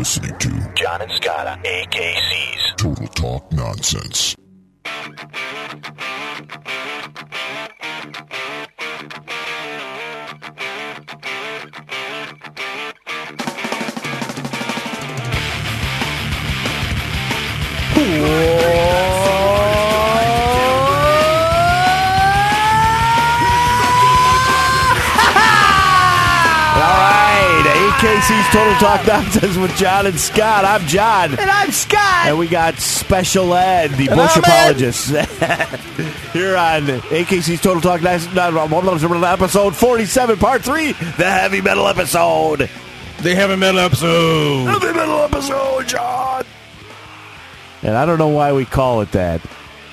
listening to John and Scott on AKC's Total Talk Nonsense. KC's Total Talk Nonsense with John and Scott. I'm John. And I'm Scott. And we got Special Ed, the Bush apologist, here on AKC's Total Talk Nonsense, episode 47, part 3, the heavy metal episode. The heavy metal episode. Heavy metal episode, John. And I don't know why we call it that,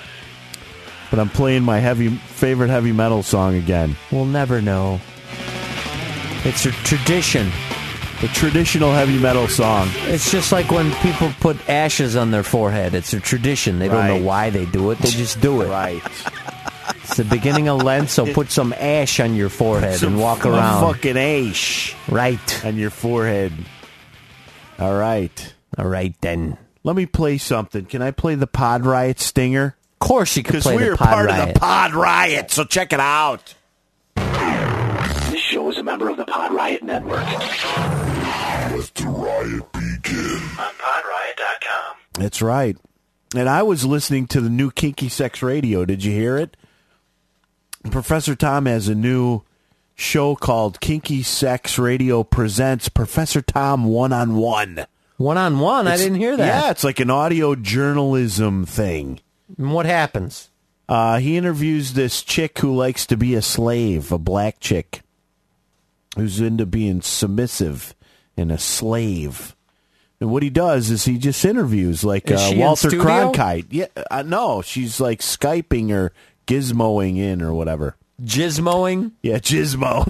but I'm playing my favorite heavy metal song again. We'll never know. It's a tradition. The traditional heavy metal song. It's just like when people put ashes on their forehead. It's a tradition. They don't know why they do it. They just do it. Right. It's the beginning of Lent, so put some ash on your forehead and walk around. Fucking ash. Right. On your forehead. All right. All right, then. Let me play something. Can I play the Pod Riot stinger? Of course you can play the Pod Riot. Because we're part of the Pod Riot, so check it out. This show is a member of the Pod Riot Network. Let the riot begin. On podriot.com. That's right. And I was listening to the new Kinky Sex Radio. Did you hear it? Professor Tom has a new show called Kinky Sex Radio Presents Professor Tom One-on-One. One-on-one? I didn't hear that. Yeah, it's like an audio journalism thing. And what happens? He interviews this chick who likes to be a slave, a black chick, who's into being submissive and a slave. And what he does is he just interviews like Walter Cronkite. Yeah, no, she's like Skyping or gizmoing in or whatever. Gizmoing? Yeah, gizmo.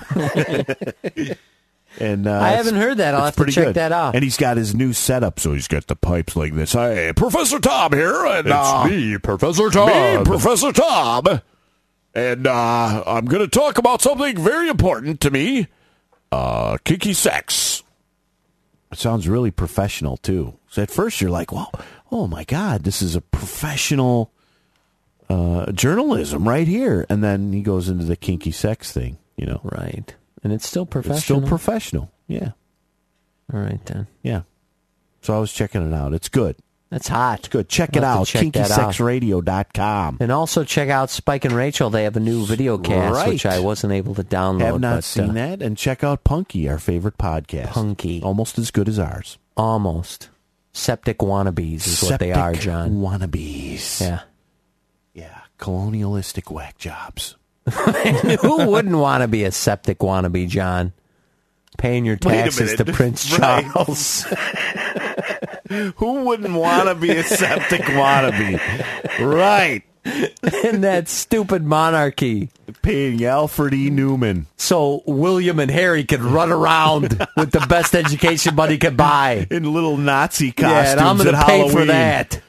And I haven't heard that. I'll have to check that out. And he's got his new setup, so he's got the pipes like this. Hey, Professor Tom here. And, it's me, Professor Tom. Me, Professor Tom. And I'm going to talk about something very important to me. Kinky sex. It sounds really professional, too. So at first you're like, well, oh, my God, this is a professional journalism right here. And then he goes into the kinky sex thing, you know. Right. And it's still professional. It's still professional, yeah. All right, then. Yeah. So I was checking it out. It's good. That's hot. It's good. Check it out. KinkySexRadio.com. And also check out Spike and Rachel. They have a new video cast, which I wasn't able to download. Have not seen that. And check out Punky, our favorite podcast. Punky. Almost as good as ours. Almost. Septic wannabes is what they are, John. Wannabes. Yeah. Yeah. Colonialistic whack jobs. Who wouldn't want to be a septic wannabe, John? Paying your taxes to Prince Charles. Who wouldn't want to be a septic wannabe? Right. In that stupid monarchy. Paying Alfred E. Newman. So William and Harry could run around with the best education money could buy. In little Nazi costumes. Yeah, and I'm going to pay for that.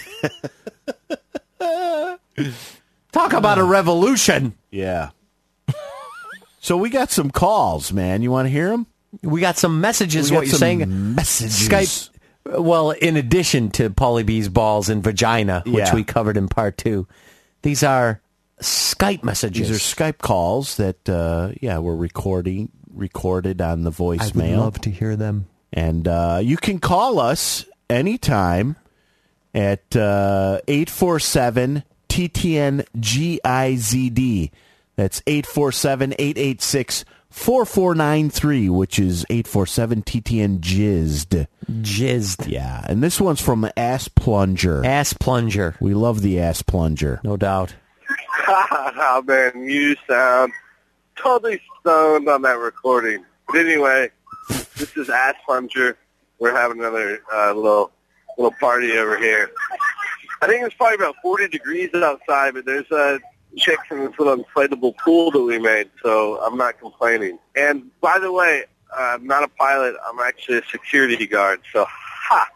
Talk about a revolution. Yeah. So we got some calls, man. You want to hear them? We got some messages, what you're saying. Messages. Skype. Well, in addition to Pauly B's balls and vagina, which we covered in part 2, these are Skype messages. These are Skype calls that, were recorded on the voicemail. I would love to hear them. And you can call us anytime at 847 TTN-GIZD. That's 847-886-4493, which is 847-TTN-JIZD. Jizzed. Yeah, and this one's from Ass Plunger. Ass Plunger. We love the Ass Plunger. No doubt. Oh, man, you sound totally stoned on that recording. But anyway, this is Ass Plunger. We're having another little party over here. I think it's probably about 40 degrees outside, but there's a chick in this little inflatable pool that we made, so I'm not complaining. And by the way, I'm not a pilot. I'm actually a security guard, so ha!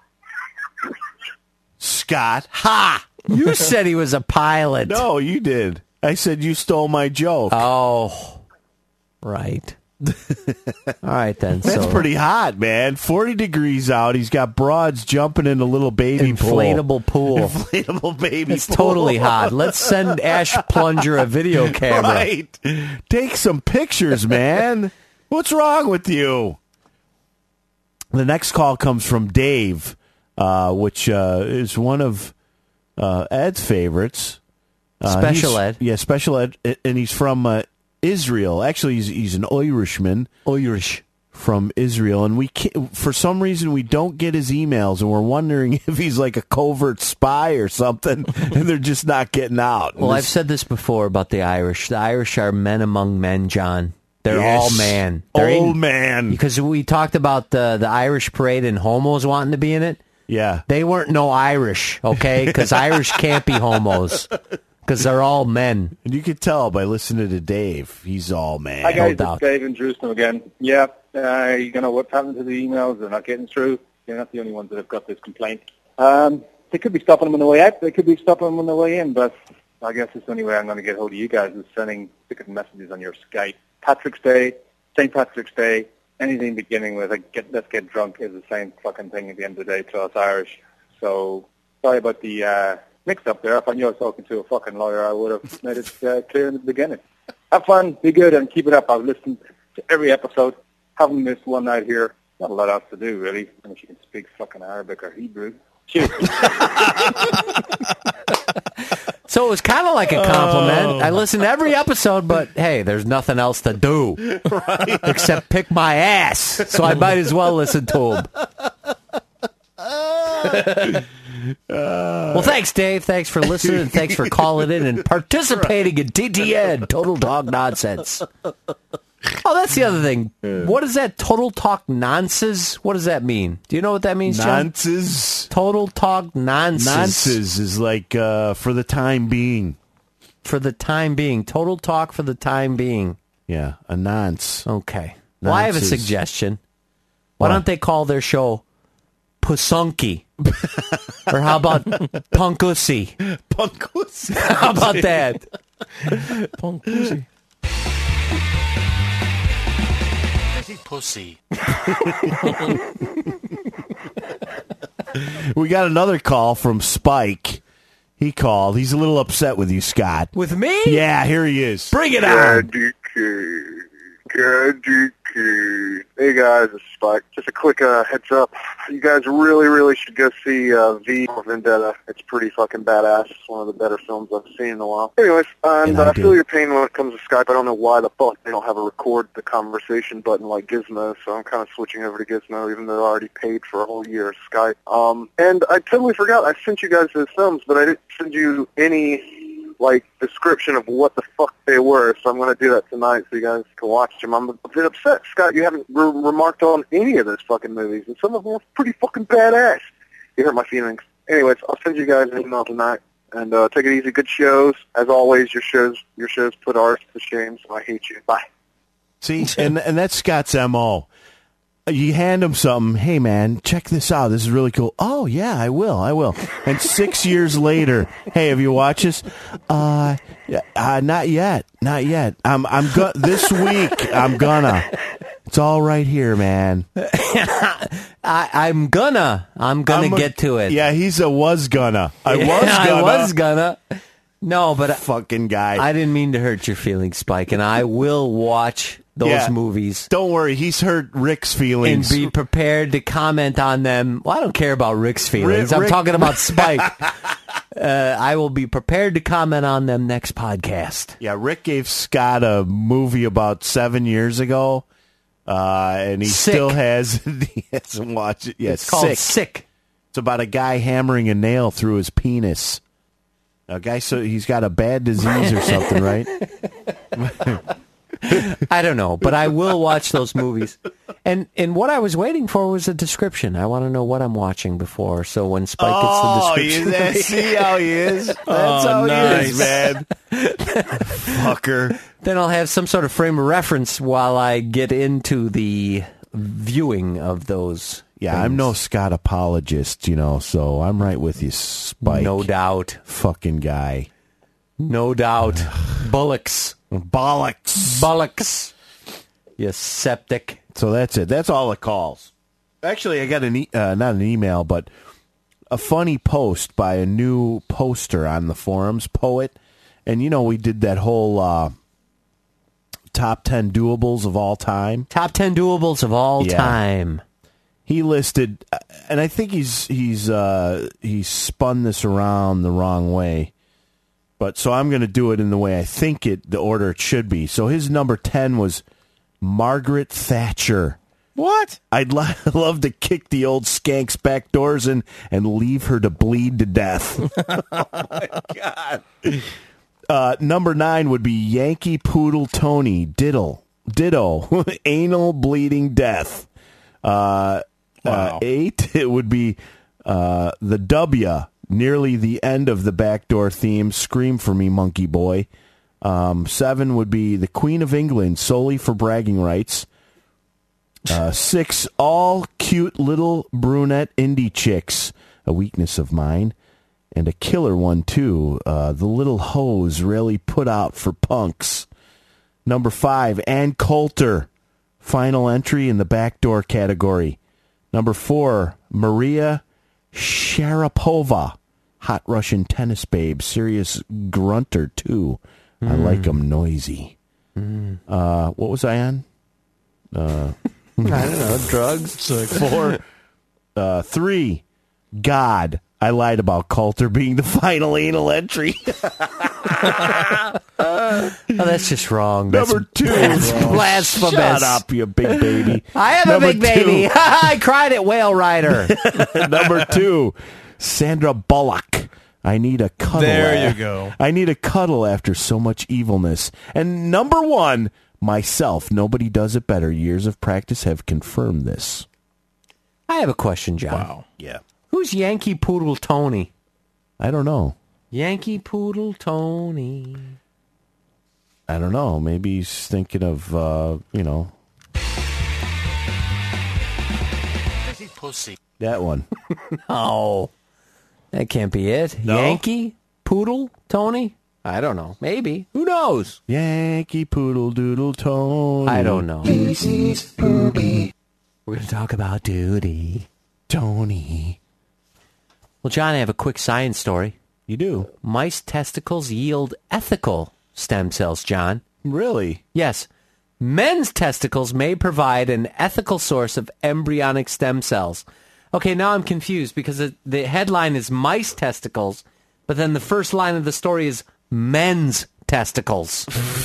Scott, ha! You said he was a pilot. No, you did. I said you stole my joke. Oh, right. All right, then. That's pretty hot, man. 40 degrees out. He's got broads jumping in a little baby inflatable pool. Inflatable baby It's pool. totally hot. Let's send Ash Plunger a video camera. Right. Take some pictures, man. What's wrong with you? The next call comes from Dave, which is one of Ed's favorites. Special Ed. Yeah, Special Ed. And he's from Israel. Actually, he's an Irishman. Irish. From Israel. And for some reason, we don't get his emails, and we're wondering if he's like a covert spy or something, and they're just not getting out. Well, I've said this before about the Irish. The Irish are men among men, John. They're Yes. all man. Old man. Because we talked about the Irish parade and homos wanting to be in it. Yeah. They weren't no Irish, okay? Because Irish can't be homos. Because they're all men. And you could tell by listening to Dave. He's all man. Hi, guys. No doubt. It's Dave in Jerusalem again. Yeah, you know what's happening to the emails. They're not getting through. They're not the only ones that have got this complaint. They could be stopping them on the way out. They could be stopping them on the way in. But I guess it's the only way I'm going to get hold of you guys is sending ticket messages on your Skype. Patrick's Day, St. Patrick's Day, anything beginning with let's get drunk is the same fucking thing at the end of the day to us Irish. So sorry about the mix-up there. If I knew I was talking to a fucking lawyer, I would have made it clear in the beginning. Have fun, be good, and keep it up. I've listened to every episode. Haven't missed one night here. Not a lot else to do, really, unless you can speak fucking Arabic or Hebrew. Cheers. So it was kind of like a compliment. I listened to every episode, but hey, there's nothing else to do except pick my ass. So I might as well listen to him. Well, thanks, Dave. Thanks for listening. And thanks for calling in and participating in TTN, Total Talk Nonsense. Oh, that's the other thing. What is that, Total Talk Nonsense? What does that mean? Do you know what that means, John? Nonsense. Total Talk Nonsense. Nonsense is like for the time being. For the time being. Total Talk for the time being. Yeah, a nonce. Okay. Well, I have a Nonsense. suggestion. Why don't they call their show Pusunky? Or how about Punkussy? Punkussy. How about that? Punkussy. Pussy. We got another call from Spike. He called. He's a little upset with you, Scott. With me? Yeah, here he is. Bring it on. Hey guys, it's Spike. Just a quick heads up. You guys really should go see V for Vendetta. It's pretty fucking badass. It's one of the better films I've seen in a while. Anyways, and I feel your pain when it comes to Skype. I don't know why the fuck they don't have a record the conversation button like Gizmo, so I'm kind of switching over to Gizmo, even though I already paid for a whole year of Skype. And I totally forgot. I sent you guys those films, but I didn't send you any description of what the fuck they were, so I'm going to do that tonight so you guys can watch them. I'm a bit upset, Scott, you haven't remarked on any of those fucking movies, and some of them are pretty fucking badass. You hurt my feelings. Anyways, I'll send you guys an email tonight, and take it easy. Good shows. As always, your shows put ours to shame, so I hate you. Bye. See, and that's Scott's M.O. You hand him something. Hey, man, check this out. This is really cool. Oh, yeah, I will. And 6 years later, hey, have you watched this? Not yet. This week, I'm gonna. It's all right here, man. I'm gonna get to it. Yeah, he's a was gonna. I was gonna. No, but fucking guy. I didn't mean to hurt your feelings, Spike, and I will watch those movies. Don't worry, he's hurt Rick's feelings. And be prepared to comment on them. Well, I don't care about Rick's feelings. I'm talking about Spike. I will be prepared to comment on them next podcast. Yeah, Rick gave Scott a movie about 7 years ago, and he still hasn't watched it yet. It's called Sick. It's about a guy hammering a nail through his penis. A guy, so he's got a bad disease or something, right? I don't know, but I will watch those movies. And what I was waiting for was a description. I want to know what I'm watching before, so when Spike gets the description... See how he is? That's how he is, man. Fucker. Then I'll have some sort of frame of reference while I get into the viewing of those Yeah, things. I'm no Scott apologist, so I'm right with you, Spike. No doubt. Fucking guy. No doubt. Bollocks. You septic. So that's it. That's all the calls. Actually, I got not an email, but a funny post by a new poster on the forums, Poet. And, we did that whole top 10 doables of all time. Top 10 doables of all time. He listed, and I think he's spun this around the wrong way. But so I'm going to do it in the way I think the order it should be. So his number 10 was Margaret Thatcher. What? I'd love to kick the old skank's back doors in and leave her to bleed to death. Oh, my God. Number 9 would be Yankee Poodle Tony. Ditto. Anal bleeding death. Wow. 8, it would be the W. Nearly the end of the backdoor theme. Scream for me, monkey boy. 7 would be the Queen of England, solely for bragging rights. 6, all cute little brunette indie chicks, a weakness of mine. And a killer one, too. The little hoes really put out for punks. Number 5, Ann Coulter. Final entry in the backdoor category. Number 4, Maria Sharapova. Hot Russian tennis babe. Serious grunter, too. I like 'em noisy. What was I on? I don't know. Drugs. 4. 3, God. I lied about Coulter being the final anal entry. Oh, that's just wrong. Number 2. That's blasphemous. Shut up, you big baby. I am a big baby. I cried at Whale Rider. Number 2, Sandra Bullock. I need a cuddle. There you go. I need a cuddle after so much evilness. And number 1, myself. Nobody does it better. Years of practice have confirmed this. I have a question, John. Wow. Yeah. Who's Yankee Poodle Tony? I don't know. Yankee Poodle Tony. I don't know. Maybe he's thinking of, Pussy. that one. Oh, that can't be it. No? Yankee Poodle Tony? I don't know. Maybe. Who knows? Yankee Poodle Doodle Tony. I don't know. We're going to talk about duty. Tony. Well, John, I have a quick science story. You do? Mice testicles yield ethical stem cells, John. Really? Yes. Men's testicles may provide an ethical source of embryonic stem cells. Okay, now I'm confused because the headline is mice testicles, but then the first line of the story is men's testicles.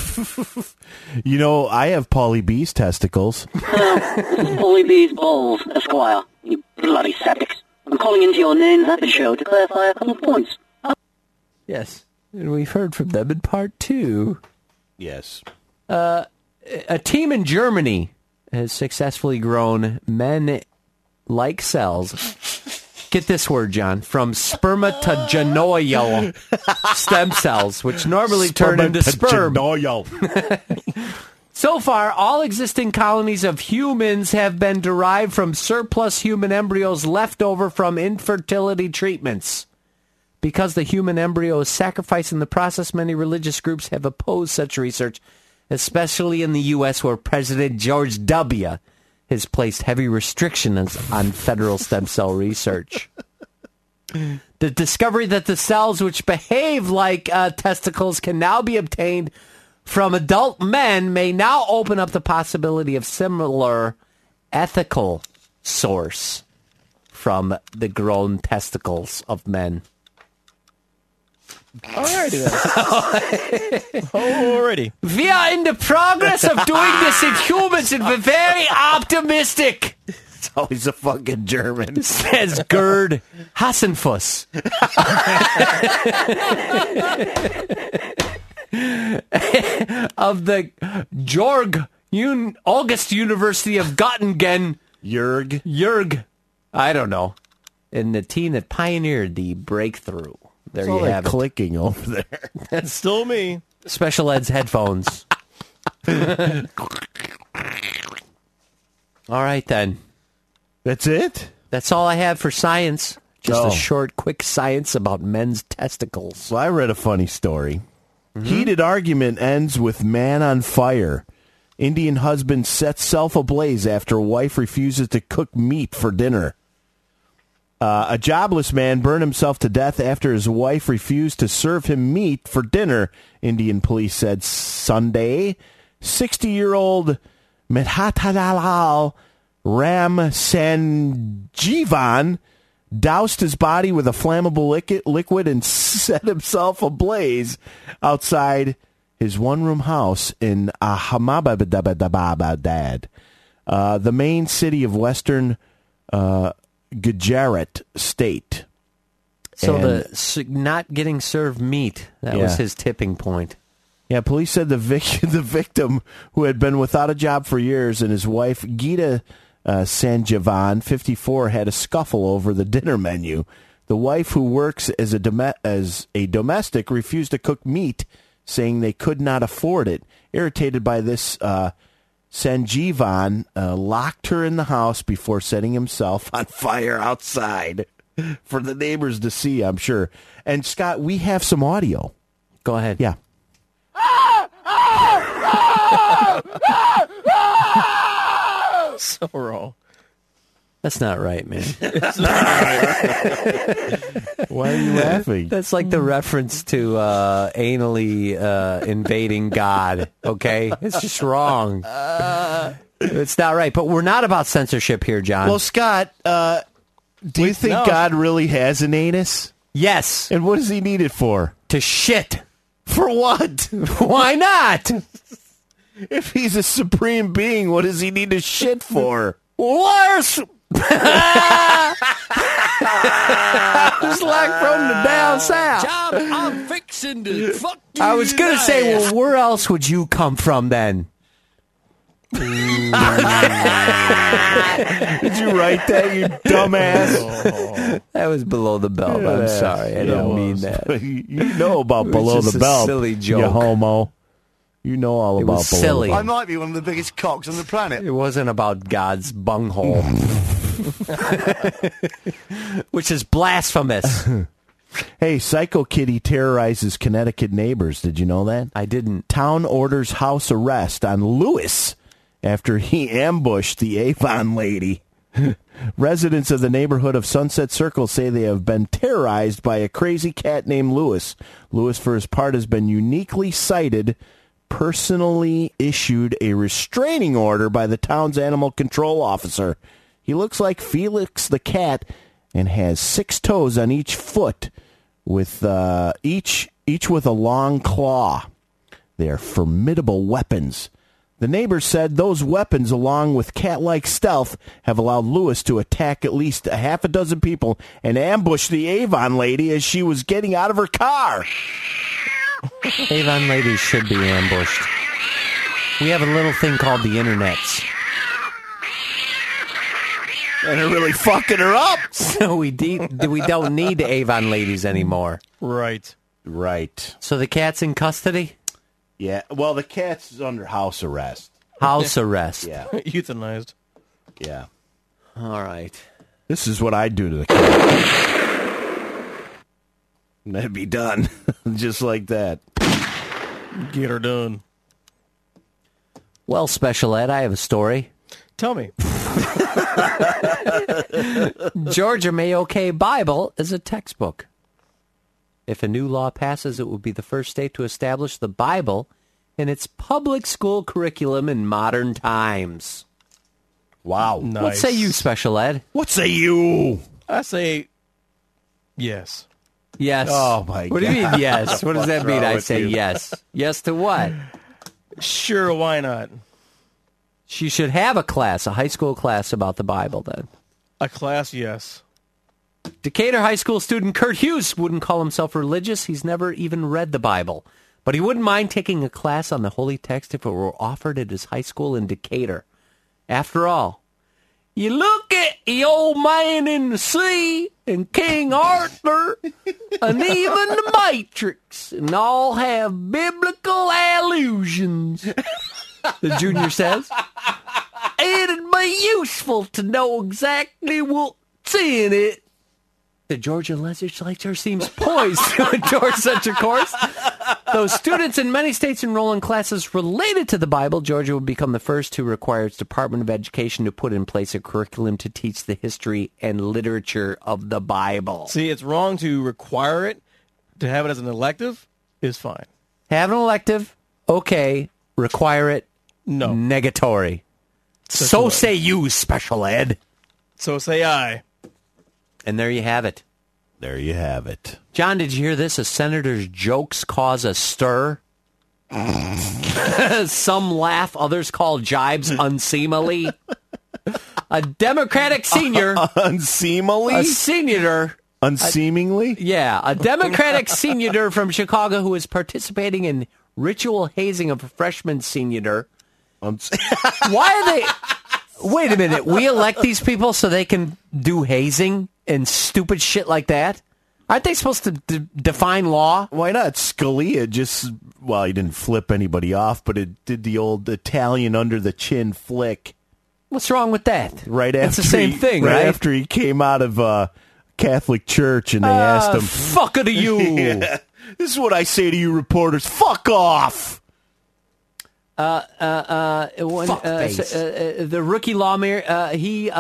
I have Paulie B's testicles. Paulie B's balls, Esquire. You bloody septics. I'm calling into your names at the show to clarify a couple of points. Yes, and we've heard from them in part 2. Yes. A team in Germany has successfully grown men-like cells. Get this word, John, from spermatogenoid stem cells, which normally turn into sperm. So far, all existing colonies of humans have been derived from surplus human embryos left over from infertility treatments. Because the human embryo is sacrificed in the process, many religious groups have opposed such research, especially in the U.S., where President George W. has placed heavy restrictions on federal stem cell research. The discovery that the cells which behave like testicles can now be obtained from adult men may now open up the possibility of similar ethical source from the grown testicles of men. Alrighty then. Alrighty. We are in the progress of doing this in humans, and we're very optimistic, It's always a fucking German. says Gerd Hassenfuss. Of the August University of Göttingen. Jörg. I don't know. And the team that pioneered the breakthrough. There It's all you that have it. clicking over there. That's still me. Special Ed's headphones. All right, then. That's it? That's all I have for science. Just Oh. a short, quick science about men's testicles. So I read a funny story. Heated argument ends with man on fire. Indian husband sets self ablaze after wife refuses to cook meat for dinner. A jobless man burned himself to death after his wife refused to serve him meat for dinner, Indian police said Sunday. 60-year-old Medhatadalal Ram Sanjeevan doused his body with a flammable liquid and set himself ablaze outside his one-room house in Ahmedabad, the main city of western Gujarat state. So not getting served meat, that was his tipping point. Yeah, police said the victim, who had been without a job for years, and his wife, Geeta Sanjeevan, 54, had a scuffle over the dinner menu. The wife, who works as a domestic, refused to cook meat, saying they could not afford it. Irritated by this, Sanjeevan locked her in the house before setting himself on fire outside for the neighbors to see, I'm sure. And, Scott, we have some audio. Go ahead. Yeah. So wrong. That's not right, man. Why are you laughing? That's like the reference to anally invading God, okay? It's just wrong. It's not right. But we're not about censorship here, John. Well, Scott, do you think God really has an anus? Yes. And what does he need it for? To shit. For what? Why not? If he's a supreme being, what does he need to shit for? Worse. Just like from the down south. John, I'm fixing to fuck you. I was going to say, well, where else would you come from then? Did you write that, you dumbass? That was below the belt. I'm sorry. I didn't mean that. You know about It was below just the a belt. silly joke. You homo. You know all about was below silly. the I belt. might be one of the biggest cocks on the planet. It wasn't about God's bunghole. Which is blasphemous. Hey, Psycho Kitty terrorizes Connecticut neighbors. Did you know that? I didn't. Town orders house arrest on Lewis after he ambushed the Avon lady. Residents of the neighborhood of Sunset Circle say they have been terrorized by a crazy cat named Lewis. Lewis, for his part, has been uniquely cited, personally issued a restraining order by the town's animal control officer. He looks like Felix the cat and has 6 toes on each foot, with each with a long claw. They are formidable weapons. The neighbors said those weapons, along with cat-like stealth, have allowed Lewis to attack at least a half a dozen people and ambush the Avon lady as she was getting out of her car. Avon ladies should be ambushed. We have a little thing called the internets. And they're really fucking her up. So we don't need Avon ladies anymore. Right. Right. So the cat's in custody? Yeah. Well, the cat's under house arrest. House arrest. Yeah. Euthanized. Yeah. All right. This is what I'd do to the cat. And that'd be done. Just like that. Get her done. Well, Special Ed, I have a story. Tell me. Georgia may okay Bible as a textbook. If a new law passes, it will be the first state to establish the Bible in its public school curriculum in modern times. Wow. Nice. What say you, Special Ed? What say you? I say yes. Yes. Oh, my What do you God. mean, yes? What does that What's mean? wrong I with say you? yes. Yes to what? Sure, why not? She should have a class, a high school class about the Bible, then. A class, yes. Decatur High School student Kurt Hughes wouldn't call himself religious. He's never even read the Bible. But he wouldn't mind taking a class on the holy text if it were offered at his high school in Decatur. After all, you look at the old man in the sea and King Arthur and even the Matrix, and all have biblical allusions, the junior says. It'd be useful to know exactly what's in it. The Georgia legislature seems poised to endorse such a course. Though students in many states enroll in classes related to the Bible, Georgia would become the first to require its Department of Education to put in place a curriculum to teach the history and literature of the Bible. See, it's wrong to require it. To have it as an elective is fine. Have an elective, okay. Require it, no. Negatory. So say you, special ed. So say I. And there you have it. There you have it. John, did you hear this? A senator's jokes cause a stir. Some laugh, others call jibes unseemly. A Democratic senior. Unseemly? A senator. Unseemingly? Yeah, a Democratic senator from Chicago who is participating in ritual hazing of a freshman senior. Why are they... Wait a minute. We elect these people so they can do hazing and stupid shit like that? Aren't they supposed to define law? Why not? Scalia just, well, he didn't flip anybody off, but it did the old Italian under the chin flick. What's wrong with that? Right after It's the same thing, right? After he came out of Catholic Church and they asked him, fuck to you. Yeah, this is what I say to you reporters, fuck off. The rookie lawmaker,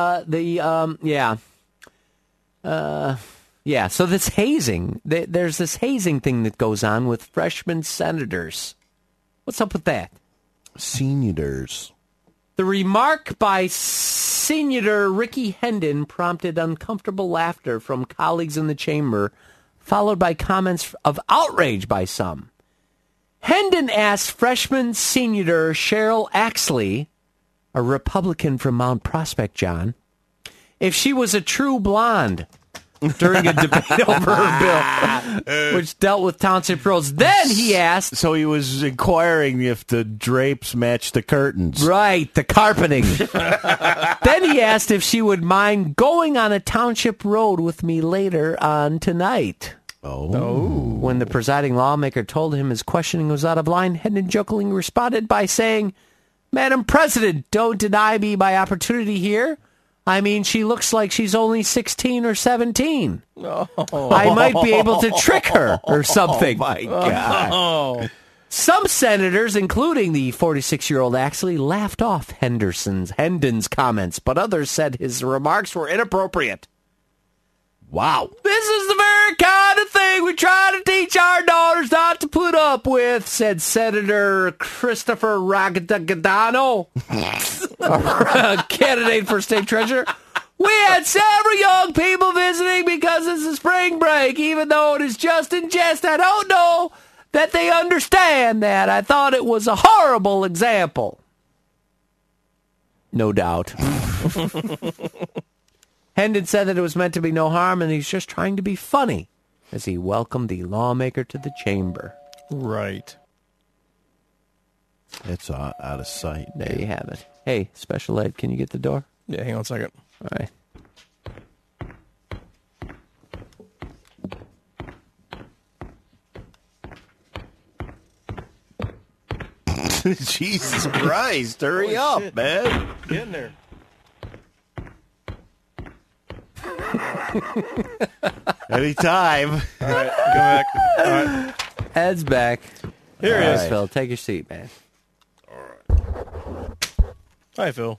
so this hazing, there's this hazing thing that goes on with freshman senators. What's up with that? Senators. The remark by Senator Ricky Hendon prompted uncomfortable laughter from colleagues in the chamber, followed by comments of outrage by some. Hendon asked freshman Senator Cheryl Axley, a Republican from Mount Prospect, John, if she was a true blonde during a debate over her bill, which dealt with township roads. Then he asked... So he was inquiring if the drapes matched the curtains. Right, the carpeting. Then he asked if she would mind going on a township road with me later on tonight. Oh. When the presiding lawmaker told him his questioning was out of line, Hendon jokingly responded by saying, Madam President, don't deny me my opportunity here. I mean, she looks like she's only 16 or 17. No. I might be able to trick her or something. Oh, my God. Oh. Some senators, including the 46-year-old Axley, laughed off Hendon's comments, but others said his remarks were inappropriate. Wow. This is the very kind of thing we try to teach our daughters not to put up with, said Senator Christopher Ragadanno, a candidate for state treasurer. We had several young people visiting because this is spring break, even though it is just in jest. I don't know that they understand that. I thought it was a horrible example. No doubt. Hendon said that it was meant to be no harm, and he's just trying to be funny as he welcomed the lawmaker to the chamber. Right. It's out of sight. There you have it. Hey, special ed, can you get the door? Yeah, hang on a second. All right. Jesus Christ, hurry up, shit. man. Get in there. Anytime. All right, go back. All right. Ed's back. Here he All is. right, Phil, take your seat, man. Hi, Phil.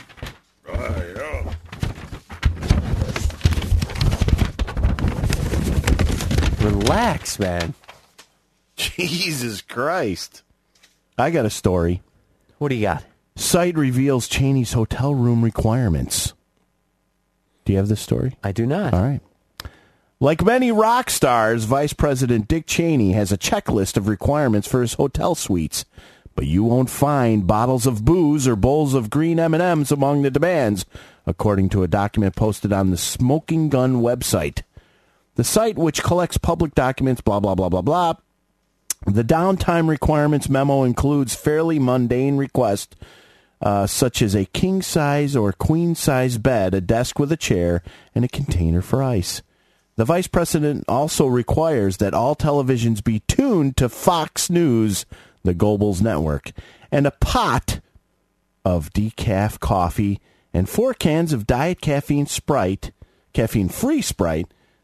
Relax, man. Jesus Christ. I got a story. What do you got? Site reveals Cheney's hotel room requirements. Do you have this story? I do not. All right. Like many rock stars, Vice President Dick Cheney has a checklist of requirements for his hotel suites, but you won't find bottles of booze or bowls of green M&Ms among the demands, according to a document posted on the Smoking Gun website. The site, which collects public documents, blah, blah, blah, blah, blah. The downtime requirements memo includes fairly mundane requests, such as a king-size or queen-size bed, a desk with a chair, and a container for ice. The vice president also requires that all televisions be tuned to Fox News, the Goebbels network, and a pot of decaf coffee and 4 cans of Diet caffeine-free Sprite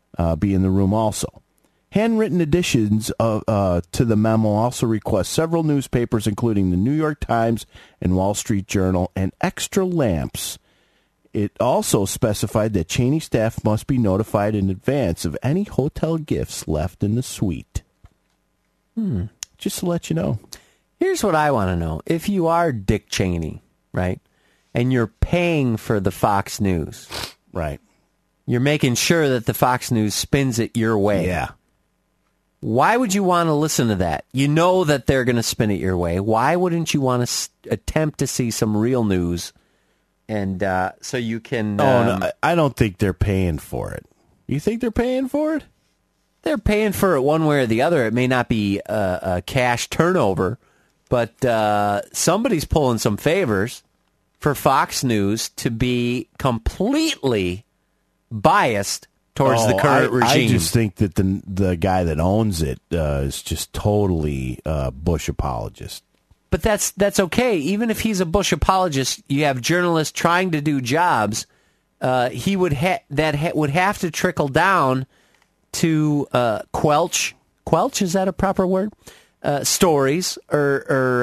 be in the room also. Handwritten additions to the memo also request several newspapers, including the New York Times and Wall Street Journal, and extra lamps. It also specified that Cheney staff must be notified in advance of any hotel gifts left in the suite. Just to let you know. Here's what I want to know. If you are Dick Cheney, right, and you're paying for the Fox News, right, you're making sure that the Fox News spins it your way. Yeah. Why would you want to listen to that? You know that they're going to spin it your way. Why wouldn't you want to attempt to see some real news? And so you can... no, I don't think they're paying for it. You think they're paying for it? They're paying for it one way or the other. It may not be a cash turnover, but somebody's pulling some favors for Fox News to be completely biased towards the current regime. I just think that the guy that owns it is just totally Bush apologist. But that's okay. Even if he's a Bush apologist, you have journalists trying to do jobs. He would would have to trickle down to quelch. Quelch, is that a proper word? Stories or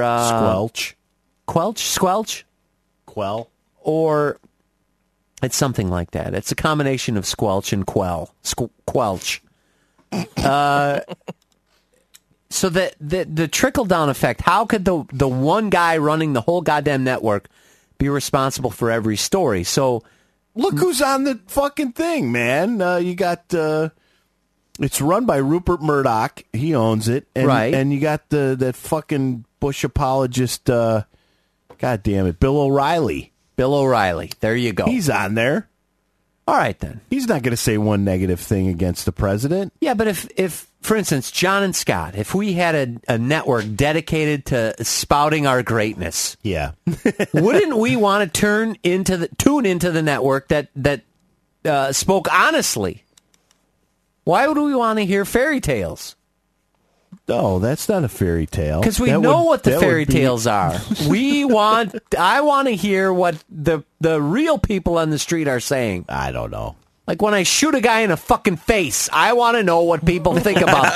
squelch, quell, or it's something like that. It's a combination of squelch and quell. Quelch. So the trickle-down effect, how could the one guy running the whole goddamn network be responsible for every story? So look who's on the fucking thing, man. You got... it's run by Rupert Murdoch. He owns it. And, right. And you got that fucking Bush apologist, God damn it, Bill O'Reilly. Bill O'Reilly. There you go. He's on there. All right, then. He's not going to say one negative thing against the president. Yeah, but if for instance, John and Scott, if we had a network dedicated to spouting our greatness, yeah, wouldn't we want to tune into the network that spoke honestly? Why would we want to hear fairy tales? No, that's not a fairy tale. Because we know what the fairy tales are. I want to hear what the real people on the street are saying. I don't know. Like when I shoot a guy in the fucking face, I want to know what people think about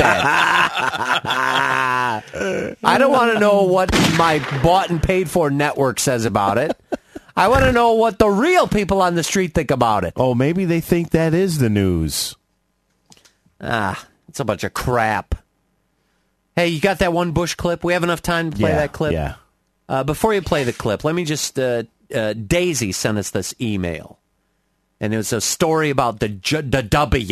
that. I don't want to know what my bought and paid for network says about it. I want to know what the real people on the street think about it. Oh, maybe they think that is the news. It's a bunch of crap. Hey, you got that one Bush clip? We have enough time to play that clip? Yeah. Before you play the clip, let me just... Daisy sent us this email. And it was a story about the W.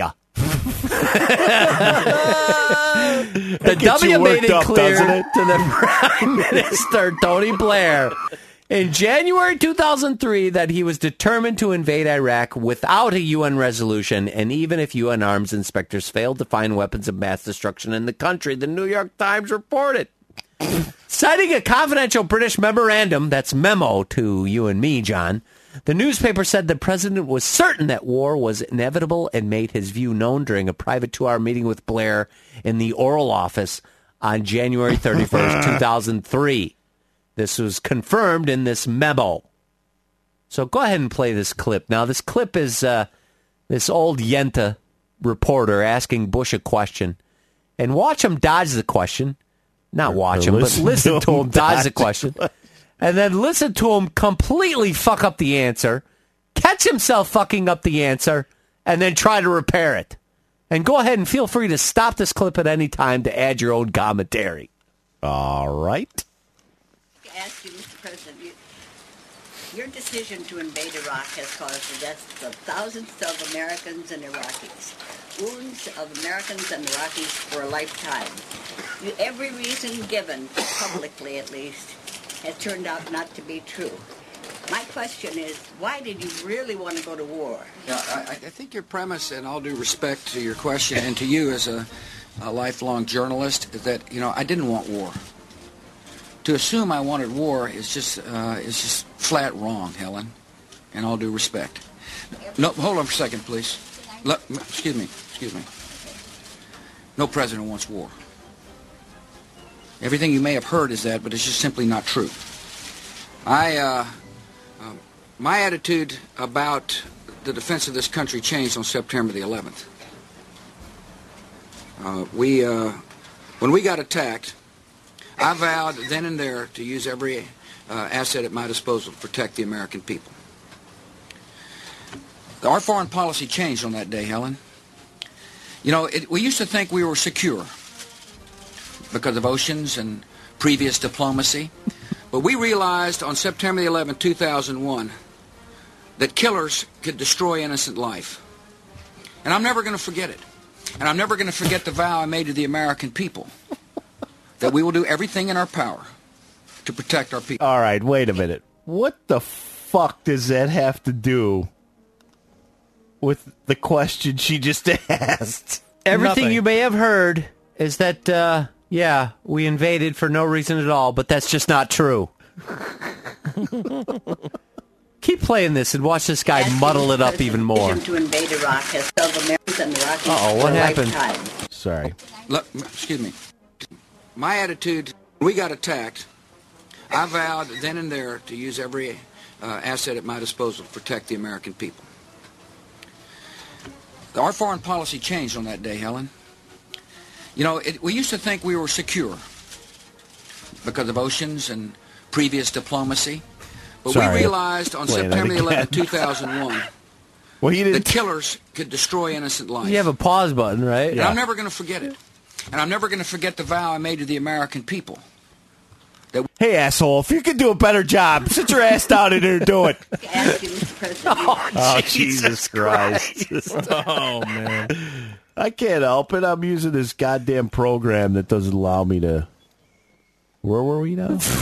The W made it clear to the Prime Minister, Tony Blair, in January 2003 that he was determined to invade Iraq without a UN resolution, and even if UN arms inspectors failed to find weapons of mass destruction in the country, the New York Times reported. Citing a confidential British memorandum, that's memo to you and me, John, the newspaper said the president was certain that war was inevitable and made his view known during a private 2-hour meeting with Blair in the Oval Office on January 31st, 2003. This was confirmed in this memo. So go ahead and play this clip. Now, this clip is this old Yenta reporter asking Bush a question. And watch him dodge the question. Not watch him, but listen to him dodge the question. And then listen to him completely fuck up the answer, catch himself fucking up the answer, and then try to repair it. And go ahead and feel free to stop this clip at any time to add your own commentary. All right. Ask you, Mr. President, your decision to invade Iraq has caused the deaths of thousands of Americans and Iraqis, wounds of Americans and Iraqis for a lifetime. Every reason given, publicly at least, has turned out not to be true. My question is, why did you really want to go to war? Yeah, I think your premise, and all due respect to your question and to you as a lifelong journalist, is that, I didn't want war. To assume I wanted war is just flat wrong, Helen, and all due respect. No, hold on for a second, please. Excuse me. No president wants war. Everything you may have heard is that, but it's just simply not true. My attitude about the defense of this country changed on September the 11th. When we got attacked, I vowed then and there to use every asset at my disposal to protect the American people. Our foreign policy changed on that day, Helen. You know, we used to think we were secure because of oceans and previous diplomacy. But we realized on September the 11th, 2001, that killers could destroy innocent life. And I'm never going to forget it. And I'm never going to forget the vow I made to the American people that we will do everything in our power to protect our people. All right, wait a minute. What the fuck does that have to do with the question she just asked? Everything Nothing. you may have heard is that, yeah, we invaded for no reason at all, but that's just not true. Keep playing this and watch this guy muddle it up even more. To invade Iraq has killed Americans and Iraqis Uh-oh, what for a happened? lifetime. Sorry. Look, excuse me. My attitude, when we got attacked, I vowed then and there to use every asset at my disposal to protect the American people. Our foreign policy changed on that day, Helen. You know, we used to think we were secure because of oceans and previous diplomacy. But Sorry. we realized on Playing September that 11, again. 2001, Well, he didn't. that killers could destroy innocent life. You have a pause button, right? And I'm never going to forget it. And I'm never going to forget the vow I made to the American people. Hey, asshole, if you could do a better job, sit your ass down in there and do it. Ask you, Mr. President. Oh, Jesus Christ. Oh, man. I can't help it. I'm using this goddamn program that doesn't allow me to... Where were we now? Ask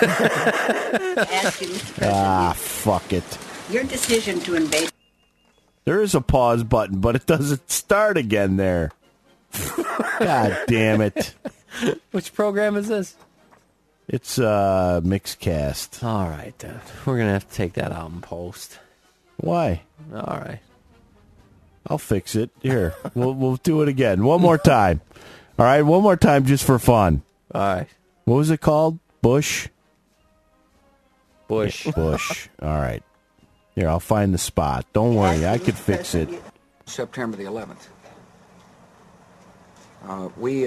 you, Mr. President. Fuck it. Your decision to invade. There is a pause button, but it doesn't start again there. God damn it. Which program is this? It's Mixcast. All right, then. We're going to have to take that out and post. Why? All right. I'll fix it. Here, we'll do it again. One more time. All right, one more time just for fun. All right. What was it called? Bush? Bush. Bush. All right. Here, I'll find the spot. Don't worry, I could fix it. September the 11th. We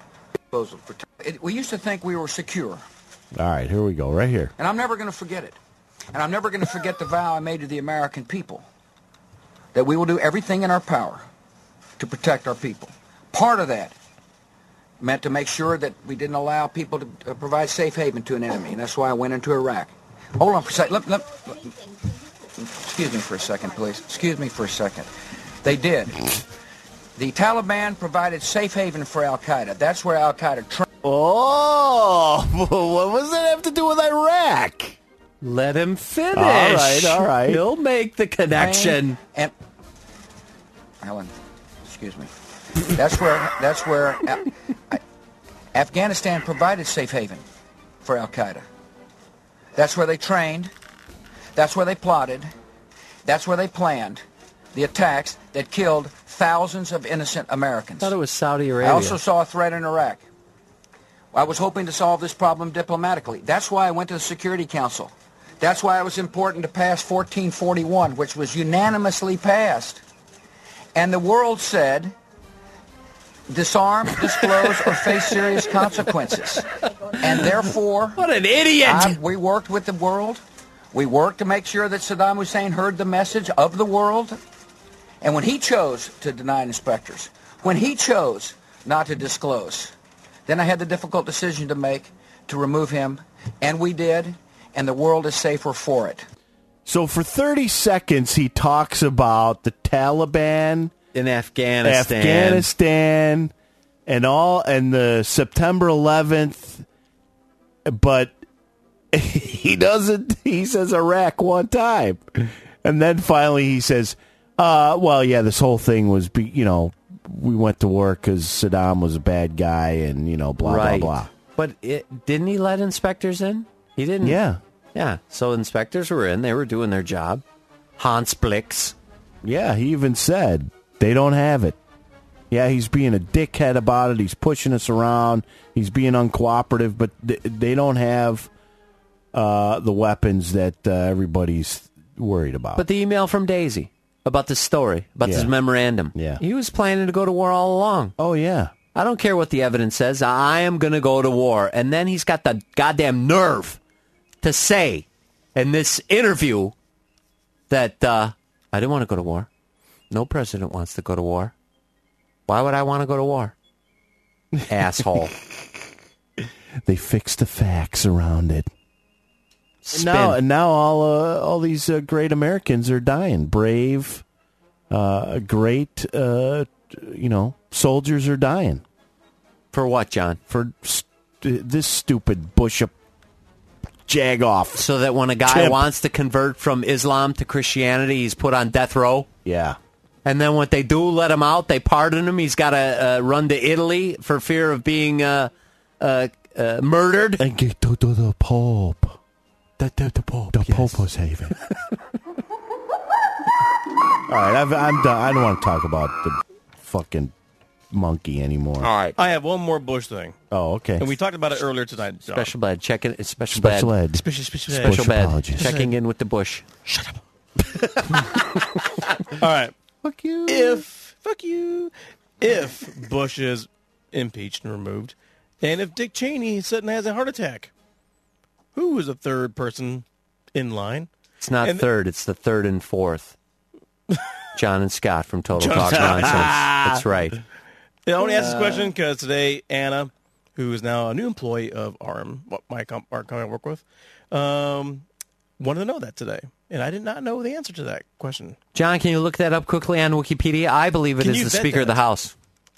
used to think we were secure. All right, here we go, right here. And I'm never going to forget it. And I'm never going to forget the vow I made to the American people that we will do everything in our power to protect our people. Part of that meant to make sure that we didn't allow people to provide safe haven to an enemy, and that's why I went into Iraq. Hold on for a second. Excuse me for a second, please. Excuse me for a second. They did. The Taliban provided safe haven for Al-Qaeda. That's where Al-Qaeda trained. Oh, what does that have to do with Iraq? Let him finish. All right. He'll make the connection. And Helen, excuse me. That's where Afghanistan provided safe haven for Al-Qaeda. That's where they trained. That's where they plotted. That's where they planned the attacks that killed thousands of innocent Americans. I thought it was Saudi Arabia. I also saw a threat in Iraq. I was hoping to solve this problem diplomatically. That's why I went to the Security Council. That's why it was important to pass 1441, which was unanimously passed. And the world said, disarm, disclose, or face serious consequences. And therefore... What an idiot! We worked with the world. We worked to make sure that Saddam Hussein heard the message of the world. And when he chose to deny inspectors, when he chose not to disclose, then I had the difficult decision to make to remove him. And we did. And the world is safer for it. So for 30 seconds, he talks about the Taliban in Afghanistan and the September 11th, but he doesn't. He says Iraq one time, and then finally he says, "Well, yeah, this whole thing was, we went to work because Saddam was a bad guy, and blah blah blah." But didn't he let inspectors in? He didn't. Yeah. So inspectors were in. They were doing their job. Hans Blix. Yeah, he even said they don't have it. Yeah, he's being a dickhead about it. He's pushing us around. He's being uncooperative, but they don't have the weapons that everybody's worried about. But the email from Daisy. about this story, about this memorandum. Yeah. He was planning to go to war all along. Oh, yeah. I don't care what the evidence says. I am going to go to war. And then he's got the goddamn nerve to say in this interview that I didn't want to go to war. No president wants to go to war. Why would I want to go to war? Asshole. They fixed the facts around it. Spin. And now all these great Americans are dying. Brave, great, soldiers are dying. For what, John? For this stupid Bush jagoff. So that when a guy wants to convert from Islam to Christianity, he's put on death row? Yeah. And then when they do let him out, they pardon him. He's got to run to Italy for fear of being murdered. And get to the Pope. The Pope. The Pope was having. All right, I'm done. I don't want to talk about the fucking monkey anymore. All right. I have one more Bush thing. Oh, okay. And we talked about it earlier tonight. John. Special bed. Checking. Special ed. Special bed. Apologist. Checking in with the Bush. Shut up. All right. Fuck you. If Bush is impeached and removed, and if Dick Cheney suddenly has a heart attack, who is the third person in line? It's not third. It's the third and fourth. John and Scott from Total Talk Nonsense. That's right. I only asked this question because today Anna, who is now a new employee of our company I work with, wanted to know that today. And I did not know the answer to that question. John, can you look that up quickly on Wikipedia? I believe it is the Speaker of the House.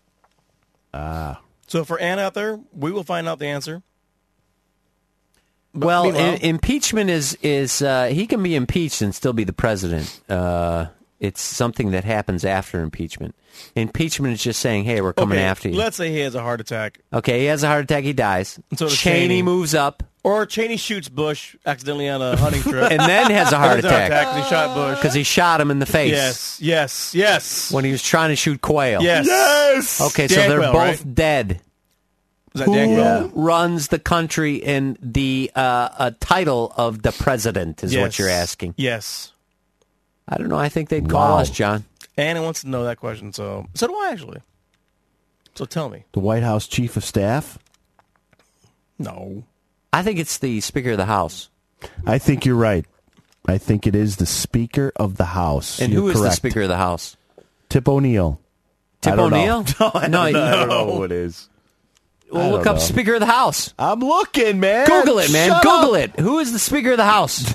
So for Anna out there, we will find out the answer. But well, meanwhile- impeachment is he can be impeached and still be the president. It's something that happens after impeachment. Impeachment is just saying, hey, we're coming after you. Let's say he has a heart attack. Okay, he has a heart attack, he dies. And so does Cheney moves up. Or Cheney shoots Bush accidentally on a hunting trip. And then has a heart attack. Because he shot Bush. Because he shot him in the face. Yes. When he was trying to shoot quail. Yes. Okay, so Dan they're Quayle, both right? dead. Is that Dan Quayle? Who runs the country in the title of the president is what you're asking. Yes. I don't know. I think they'd call us, John. Anna wants to know that question, so do I, actually. So tell me. The White House Chief of Staff? No. I think it's the Speaker of the House. I think you're right. I think it is the Speaker of the House. And You're who is correct. the Speaker of the House? Tip O'Neill. Tip I don't O'Neill? know. I don't No. know who it is. Well, I look don't up know. Speaker of the House. I'm looking, man. Google it, man. Shut Google up. it. Who is the Speaker of the House?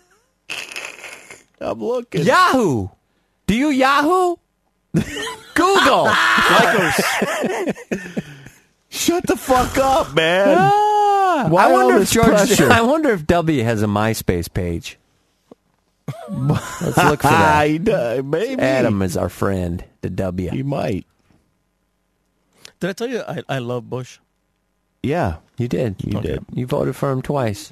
I'm looking. Yahoo. Do you Yahoo? Google. Shut the fuck up, man. Why I all wonder this if pressure? I wonder if W has a MySpace page. Let's look for that. Maybe. Adam is our friend, the W. He might. Did I tell you I love Bush? Yeah, You did. you did. You voted for him twice.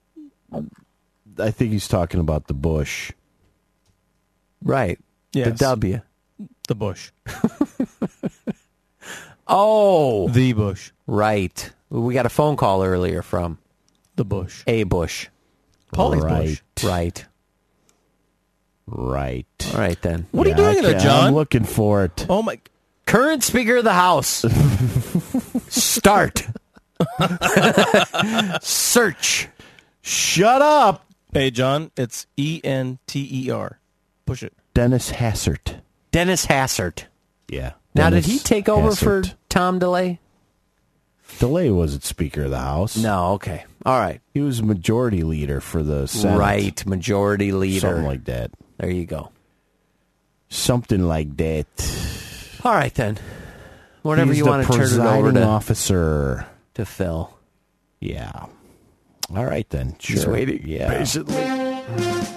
I think he's talking about the Bush. Right. Yes. The W. The Bush. Oh. The Bush. Right. We got a phone call earlier from The Bush. a Bush. Paulie's Right. Bush. Right. Right. All right, then. What are you doing in there, John? I'm looking for it. Oh, my. Current Speaker of the House. Start. Search. Shut up. Hey, John, it's Enter. Push it. Dennis Hassert. Dennis Hassert. Yeah. Now, Dennis did he take over for Hassert. Tom DeLay? DeLay wasn't Speaker of the House. No, okay. All right. He was majority leader for the Senate. Right, majority leader. Something like that. There you go. Something like that. All right, then. Whenever He's you the want to turn it over presiding to, officer. to Phil. Yeah. All right, then. Sure. He's waiting Yeah. patiently.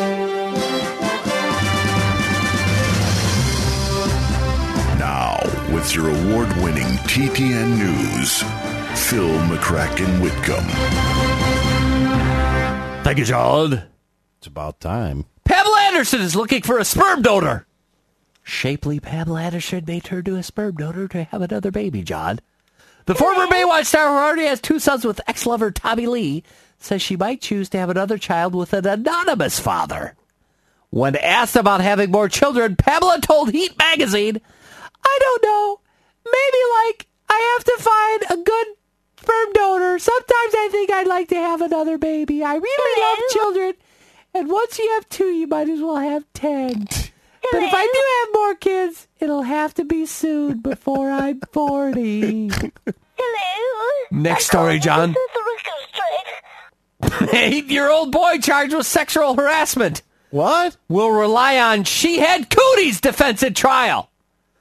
Now, with your award-winning TTN News, Phil McCracken Whitcomb. Thank you, John. It's about time. Pamela Anderson is looking for a sperm donor. Shapely Pamela Anderson may turn to a sperm donor to have another baby, John. The former Baywatch star, who already has 2 sons with ex-lover Tommy Lee, says she might choose to have another child with an anonymous father. When asked about having more children, Pamela told Heat magazine, I don't know. Maybe, I have to find a good sperm donor. Sometimes I think I'd like to have another baby. I really love children. And once you have 2, you might as well have 10. But if I do have more kids, it'll have to be soon before I'm 40. Hello? Next story, John. 8-year-old boy charged with sexual harassment. What? Will rely on she had cooties defense at trial.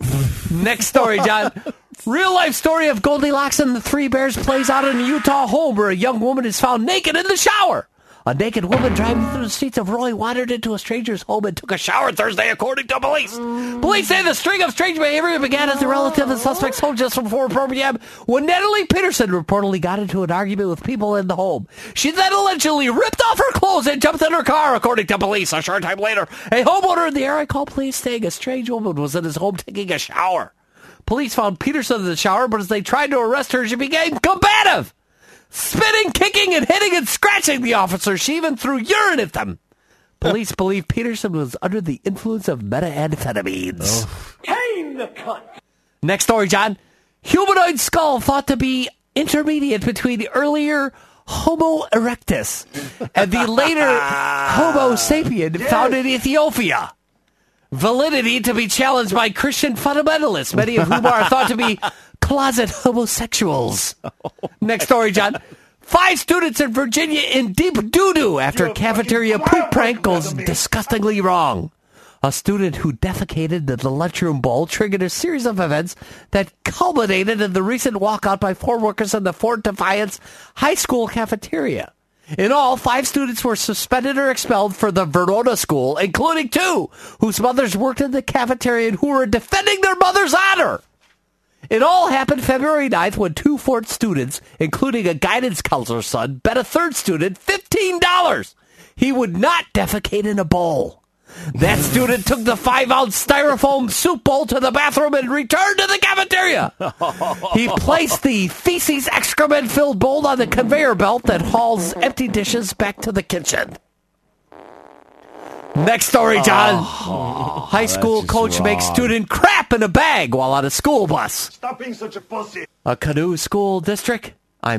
Next story, John. Real life story of Goldilocks and the Three Bears plays out in a Utah home where a young woman is found naked in the shower. A naked woman driving through the streets of Roy wandered into a stranger's home and took a shower Thursday, according to police. Police say the string of strange behavior began at the relative and suspect's home just before 4 p.m. when Natalie Peterson reportedly got into an argument with people in the home. She then allegedly ripped off her clothes and jumped in her car, according to police. A short time later, a homeowner in the area called police saying a strange woman was in his home taking a shower. Police found Peterson in the shower, but as they tried to arrest her, she became combative, spitting, kicking, and hitting and scratching the officers. She even threw urine at them. Police believe Peterson was under the influence of methamphetamines. Tame the cunt. Next story, John. Humanoid skull thought to be intermediate between the earlier Homo erectus and the later Homo sapien found in Ethiopia. Validity to be challenged by Christian fundamentalists, many of whom are thought to be closet homosexuals. Next story, John. 5 students in Virginia in deep doo-doo after a cafeteria poop prank goes disgustingly wrong. A student who defecated in the lunchroom bowl triggered a series of events that culminated in the recent walkout by 4 workers in the Fort Defiance High School cafeteria. In all, 5 students were suspended or expelled for the Verona school, including 2 whose mothers worked in the cafeteria and who were defending their mother's honor. It all happened February 9th when 2 Fort students, including a guidance counselor's son, bet a 3rd student $15 he would not defecate in a bowl. That student took the 5-ounce styrofoam soup bowl to the bathroom and returned to the cafeteria. He placed the feces excrement-filled bowl on the conveyor belt that hauls empty dishes back to the kitchen. Next story, John. High school coach makes student crap in a bag while on a school bus. Stop being such a pussy. A Canoe school district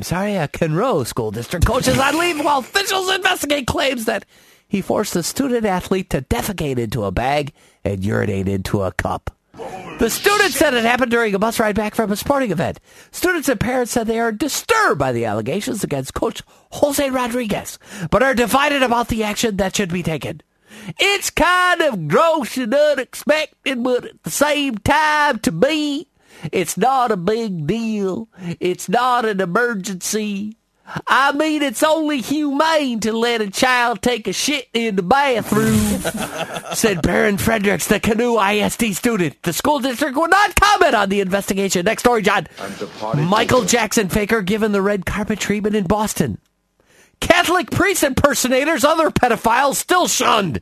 coach is on leave while officials investigate claims that he forced a student athlete to defecate into a bag and urinate into a cup. The student said it happened during a bus ride back from a sporting event. Students and parents said they are disturbed by the allegations against Coach Jose Rodriguez, but are divided about the action that should be taken. It's kind of gross and unexpected, but at the same time, to me, it's not a big deal. It's not an emergency. I mean, it's only humane to let a child take a shit in the bathroom, said Baron Fredericks, the Canoe ISD student. The school district will not comment on the investigation. Next story, John. Michael Jackson faker given the red carpet treatment in Boston. Catholic priest impersonators, other pedophiles still shunned.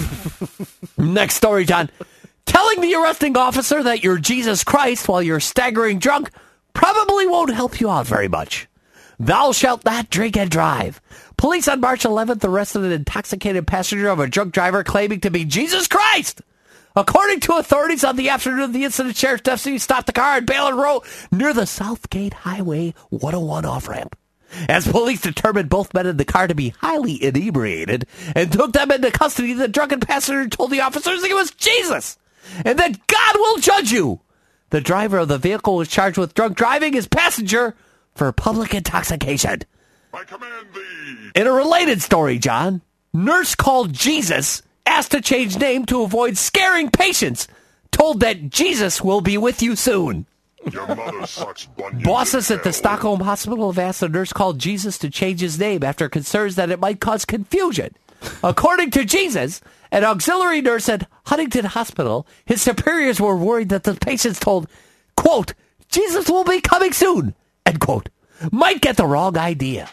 Next story, John. Telling the arresting officer that you're Jesus Christ while you're staggering drunk probably won't help you out very much. Thou shalt not drink and drive. Police on March 11th arrested an intoxicated passenger of a drunk driver claiming to be Jesus Christ. According to authorities, on the afternoon of the incident, Sheriff's deputy stopped the car on Baylor Road near the Southgate Highway 101 off-ramp. As police determined both men in the car to be highly inebriated and took them into custody, the drunken passenger told the officers it was Jesus and that God will judge you. The driver of the vehicle was charged with drunk driving his passenger for public intoxication. I command thee. In a related story, John, nurse called Jesus asked to change name to avoid scaring patients, told that Jesus will be with you soon. Your mother sucks bunions. Bosses at the Stockholm Hospital have asked the nurse called Jesus to change his name after concerns that it might cause confusion. According to Jesus, an auxiliary nurse at Huntington Hospital, his superiors were worried that the patients told, quote, Jesus will be coming soon, end quote, might get the wrong idea.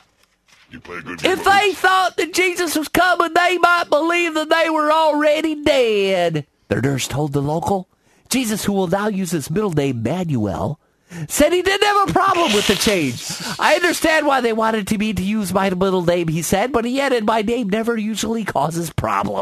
If they thought that Jesus was coming, they might believe that they were already dead, the nurse told the local. Jesus, who will now use his middle name, Manuel, said he didn't have a problem with the change. I understand why they wanted me to use my middle name, he said, but he added my name never usually causes problems.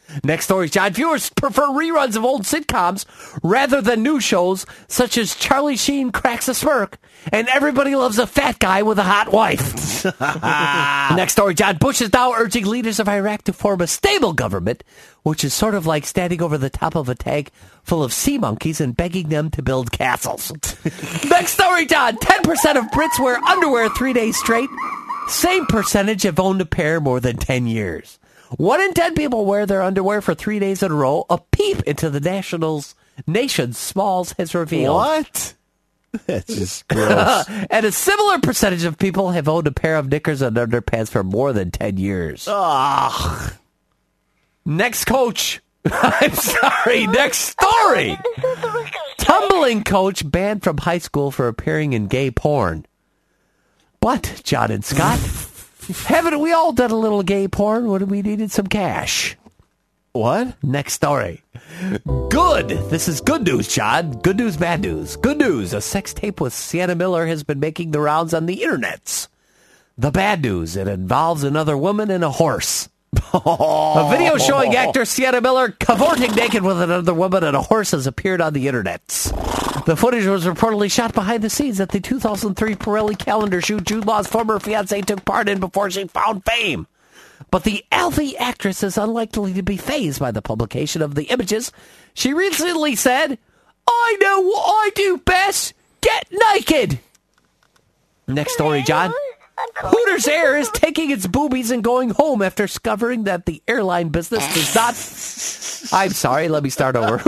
Next story, John. Viewers prefer reruns of old sitcoms rather than new shows such as Charlie Sheen Cracks a Smirk and Everybody Loves a Fat Guy with a Hot Wife. Next story, John. Bush is now urging leaders of Iraq to form a stable government, which is sort of like standing over the top of a tank full of sea monkeys and begging them to build castles. Next story, John. 10% of Brits wear underwear 3 days straight. Same percentage have owned a pair more than 10 years. 1 in 10 people wear their underwear for 3 days in a row. A peep into the nation's smalls has revealed. What? That's just gross. And a similar percentage of people have owned a pair of knickers and underpants for more than 10 years. Ugh. Next coach. I'm sorry. Next story. Tumbling coach banned from high school for appearing in gay porn. But, John and Scott, haven't we all done a little gay porn when we needed some cash? What? Next story. Good. This is good news, John. Good news, bad news. Good news. A sex tape with Sienna Miller has been making the rounds on the internets. The bad news. It involves another woman and a horse. A video showing actor Sienna Miller cavorting naked with another woman and a horse has appeared on the internets. The footage was reportedly shot behind the scenes at the 2003 Pirelli calendar shoot Jude Law's former fiancée took part in before she found fame. But the Alfie actress is unlikely to be fazed by the publication of the images. She recently said, "I know what I do best. Get naked." Next story, John. Hooters Air is taking its boobies and going home after discovering that the airline business does not... I'm sorry, let me start over.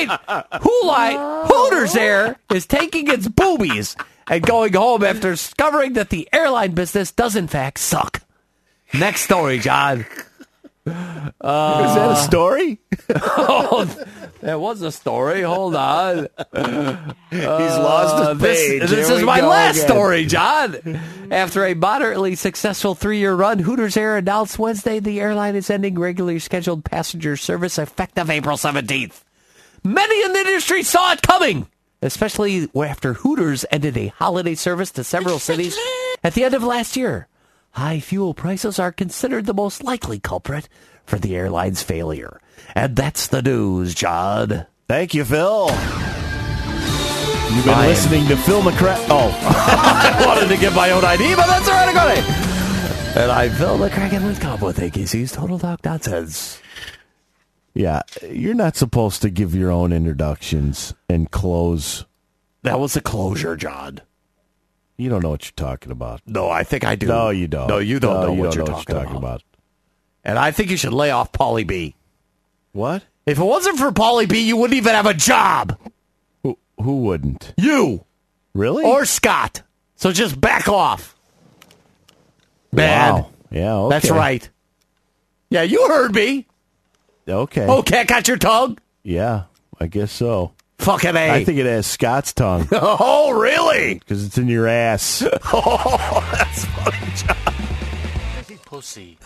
Hooters Air is taking its boobies and going home after discovering that the airline business does in fact suck. Next story, John. Is that a story? Oh, that was a story. Hold on. He's lost his page. This is my last story, John. After a moderately successful 3-year run, Hooters Air announced Wednesday the airline is ending regularly scheduled passenger service effective April 17th. Many in the industry saw it coming, especially after Hooters ended a holiday service to several cities at the end of last year. High fuel prices are considered the most likely culprit for the airline's failure. And that's the news, John. Thank you, Phil. You've been listening to Phil McCracken. Oh. I wanted to give my own ID, but that's all right. I got it. And I'm Phil McCracken with Cobb with AKC's Total Talk Nonsense. Yeah, you're not supposed to give your own introductions and close. That was a closure, John. You don't know what you're talking about. No, I think I do. No, you don't. No, you don't know what you're talking about. And I think you should lay off Pauly B. What? If it wasn't for Pauly B, you wouldn't even have a job. Who wouldn't? You. Really? Or Scott. So just back off. Bad. Wow. Yeah, okay. That's right. Yeah, you heard me. Okay. Oh, cat got your tongue? Yeah, I guess so. Fucking A. I think it has Scott's tongue. Oh, really? Because it's in your ass. Oh, that's funny, John. Pussy.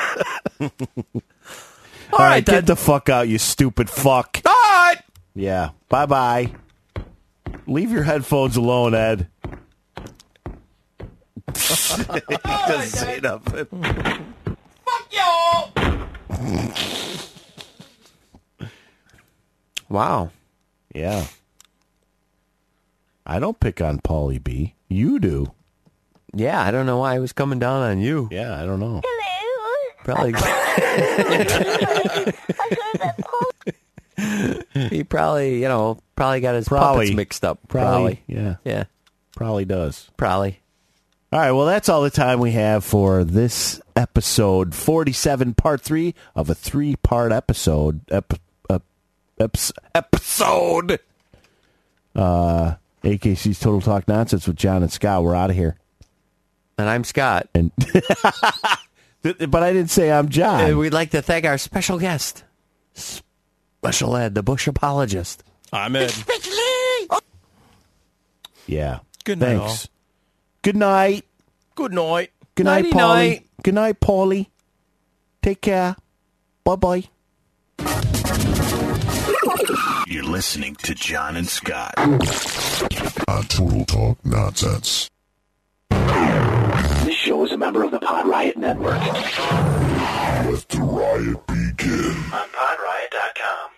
All right, get the fuck out, you stupid fuck. All right. Yeah, bye-bye. Leave your headphones alone, Ed. He doesn't say nothing. Fuck you! Wow. Yeah. I don't pick on Pauly B. You do. Yeah, I don't know why he was coming down on you. Yeah, I don't know. Probably. He probably got his puppets mixed up. Probably. Yeah. Yeah. Probably does. Probably. All right, well, that's all the time we have for this episode 47, part 3 of a 3-part episode. Episode. AKC's Total Talk Nonsense with John and Scott. We're out of here. And I'm Scott. And but I didn't say I'm John. And we'd like to thank our special guest, Special Ed, the Bush apologist. I'm Ed. Yeah. Good night, Thanks. Good night. Good night. Good night, Nighty Paulie. night. Good night, Paulie. Take care. Bye-bye. You're listening to John and Scott on Total Talk Nonsense. This show is a member of the Pod Riot Network. Let the riot begin. On PodRiot.com.